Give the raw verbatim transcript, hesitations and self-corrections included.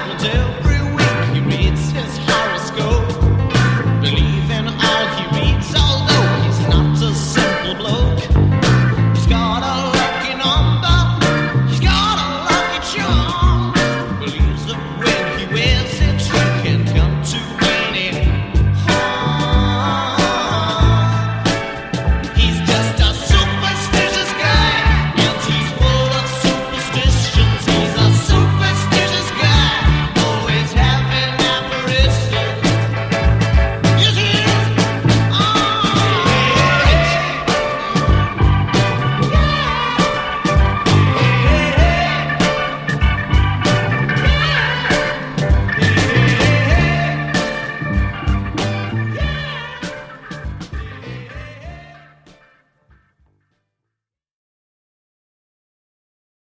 And every week he reads his horoscope, believing all he reads, although he's not a simple bloke. He's got a lucky number, he's got a lucky charm, believes that when he wears